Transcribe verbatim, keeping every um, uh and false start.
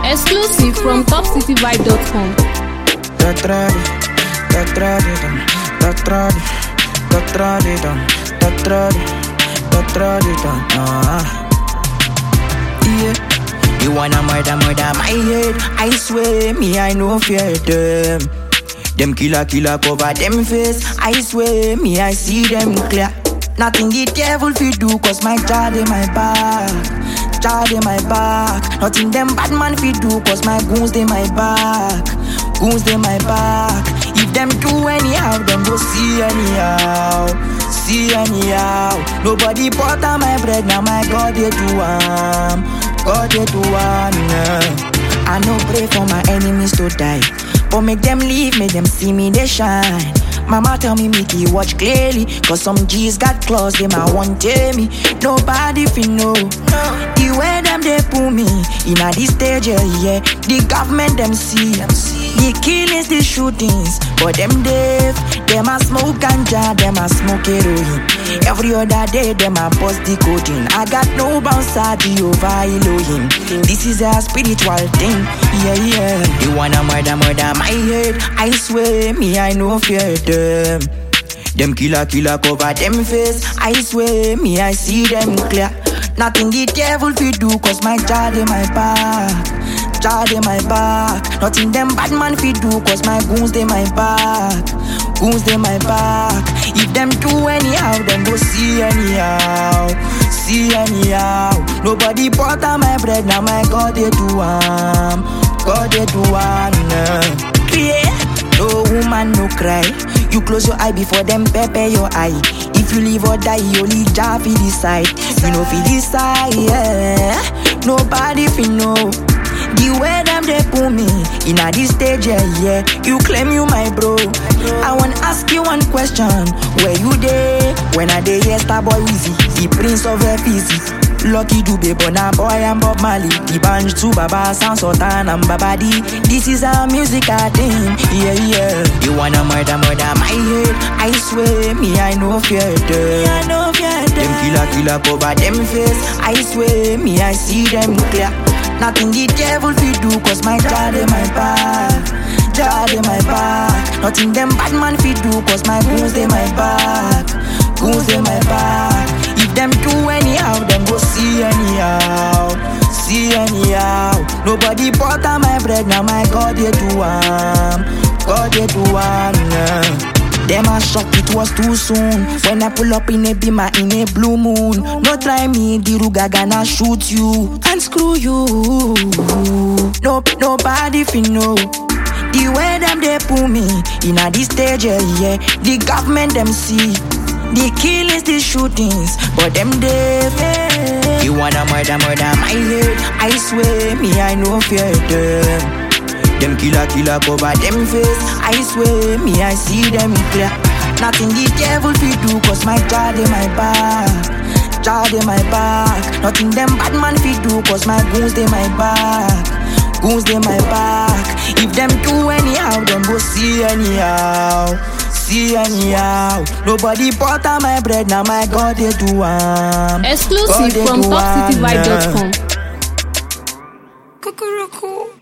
Exclusive from top city vibe dot com. Tatradi, tatradi, tatradi, tatradi, tatradi, tatradi, ah. Yeah, you wanna murder, murder my head? I swear, me I no fear them. Them killer, killer cover them face. I swear, me I see them clear. Nothing the devil fi do, cause my child in my back. Child in my back. Nothing them bad man fi do, cause my goons in my back. Goons in my back. If them do anyhow, them go see anyhow. See anyhow. Nobody butter my bread, now my God they do am. God they do am. Yeah. I no pray for my enemies to die, but make them leave, make them see me they shine. Mama tell me make you watch clearly, cause some G's got claws, they might want tell me. Nobody fi know the way them they pull me in a this stage, yeah, yeah. The government them see the killings, the shootings, but them deaf. Them a smoke ganja, them a smoke heroin. Every other day them a bust the codeine. I got no bouncer, Jehovah Elohim. This is a spiritual thing, yeah, yeah. You wanna murder, murder my head? I swear, me I no fear them. Them killer, killer cover them face. I swear, me I see them clear. Nothing the devil fi do, cause my child in my back. Child in my back. Nothing them bad man fi do, cause my goons in my back. Goons in my back. If them do anyhow, them go see anyhow. See anyhow. Nobody butter my bread, now my God they do am. God they do am. Yeah. No woman no cry. You close your eye before them pepper your eye. If you live or die, you only Jah fi decide. You know fi decide, yeah. Nobody fi know the way them they pull me in a this stage, yeah, yeah. You claim you my bro. I wanna ask you one question. Where you there? When I day, yes, star boy Weezy, the prince of F E Z. Lucky Dube, Bona Boy and Bob Marley. The band to Baba, Sound Sultan and Babadi. This is our music I think, yeah, yeah. You wanna murder, murder my head? I swear, me I no fear them. Me I no fear them. Them killer, killer cover them face. I swear, me I see them clear. Nothing the devil fi do, cause my child in my back. Child in my back. Nothing them bad man fi do, cause my goons in my back. Goons in my back. If them do anyhow, them go see anyhow. See anyhow. Nobody butter my bread, now my God they do am. God they do am, yeah. Them a shock, it was too soon. When I pull up in a beamer in a blue moon. No try me, the Ruga gonna shoot you and screw you. No, nobody fi know the way them they pull me in a this stage, yeah, yeah. The government them see the killings, the shootings, but them deaf. Yeah. You wanna murder, murder my head? I swear, me I no fear them. Them killer, killer cover them face. I swear, me I see them clear. Nothing the devil fi do, cause my child in my back. Child in my back. Nothing them bad man fi do, cause my goons in my back. Goons in my back. If them do anyhow, them go see anyhow. See anyhow. Nobody butter my bread, now my God they do am. Exclusive from top city vibe dot com. Cuckoo.